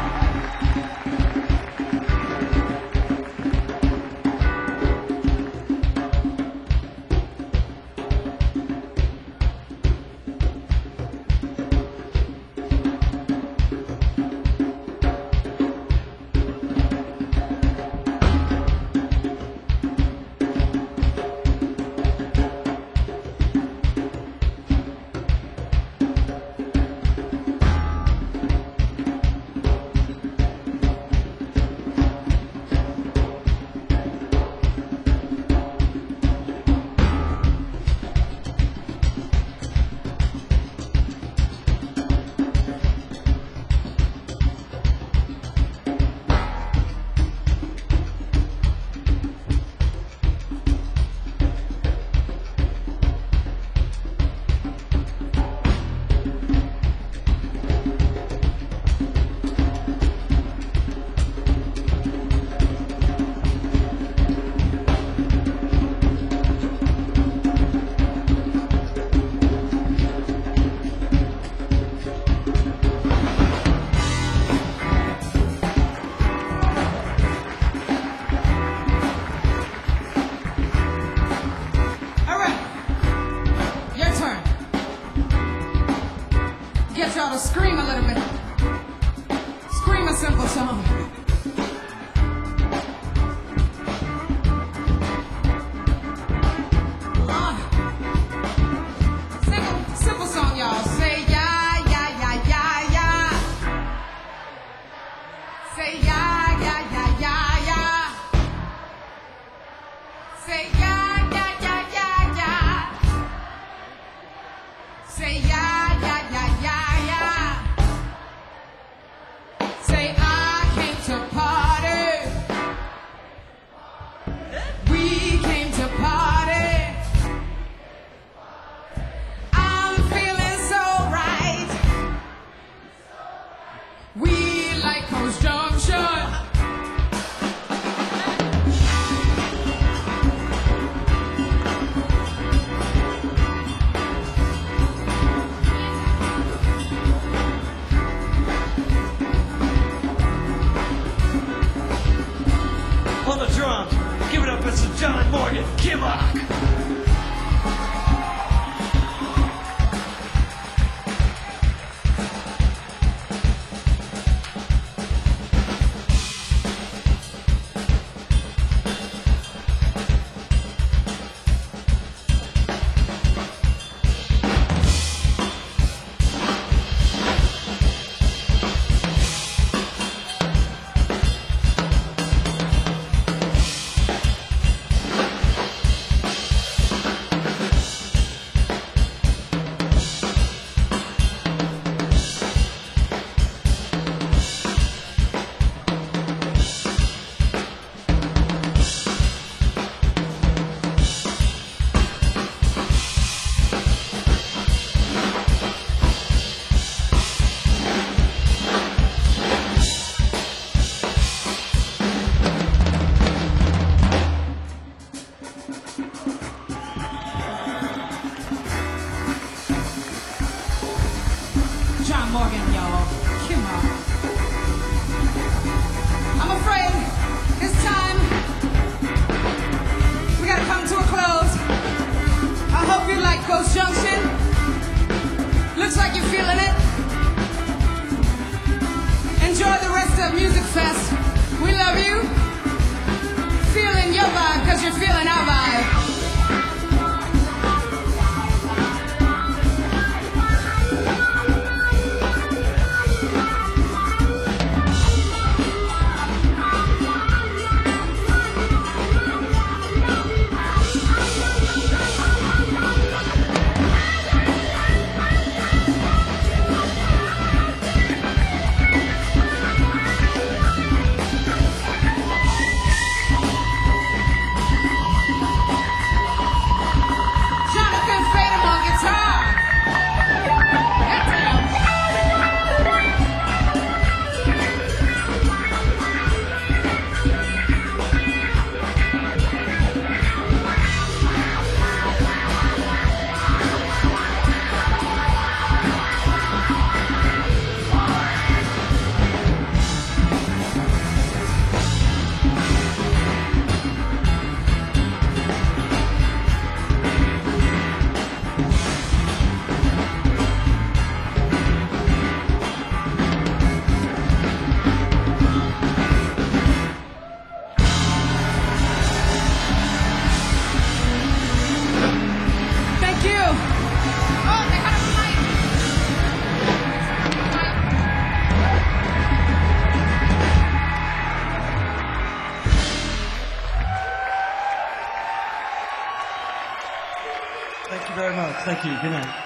D: Morgan, Kimmock.
B: John Morgan, y'all. Come on. I'm afraid it's time. We gotta come to a close. I hope you like Coast Junction. Looks like you're feeling it. Enjoy the rest of Music Fest. We love you. Feeling your vibe because you're feeling our vibe.
E: Thank you very much. Thank you. Good night.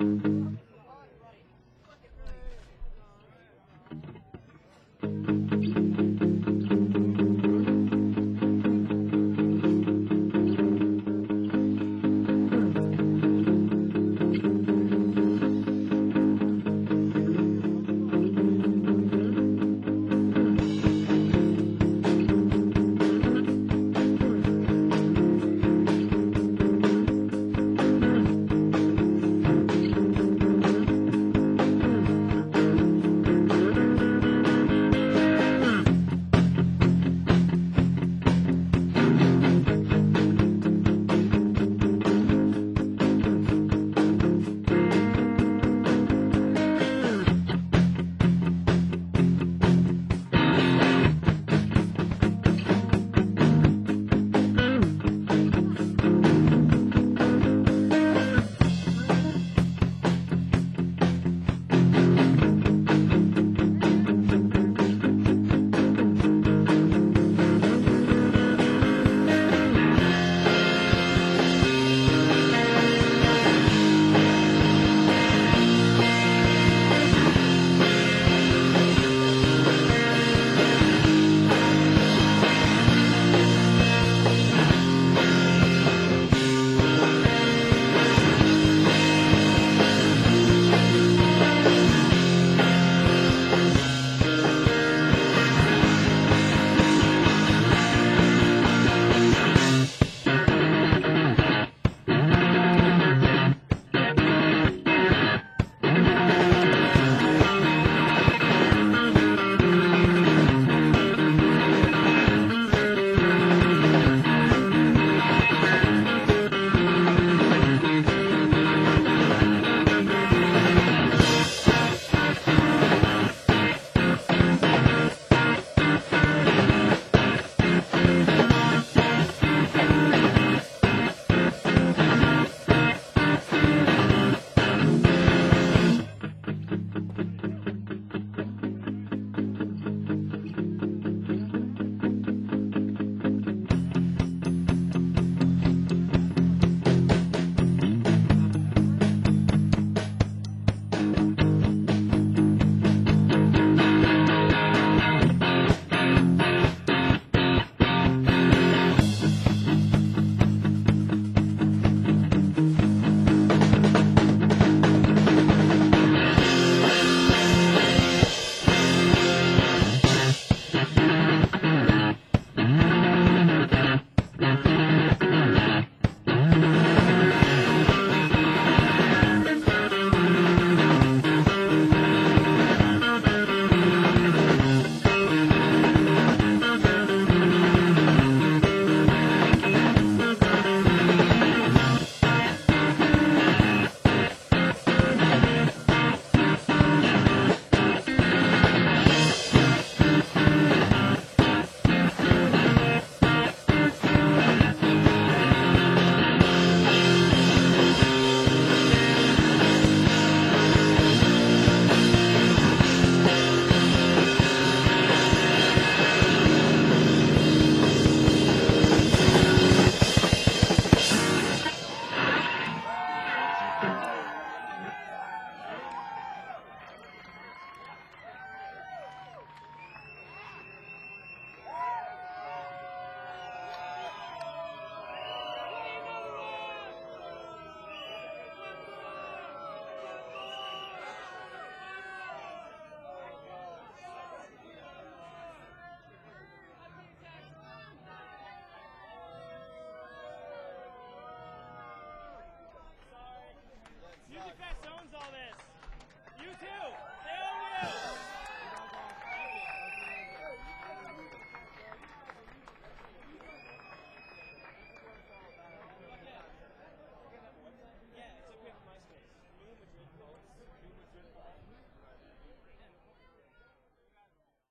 E: Music Fest owns all this. You too. They own you.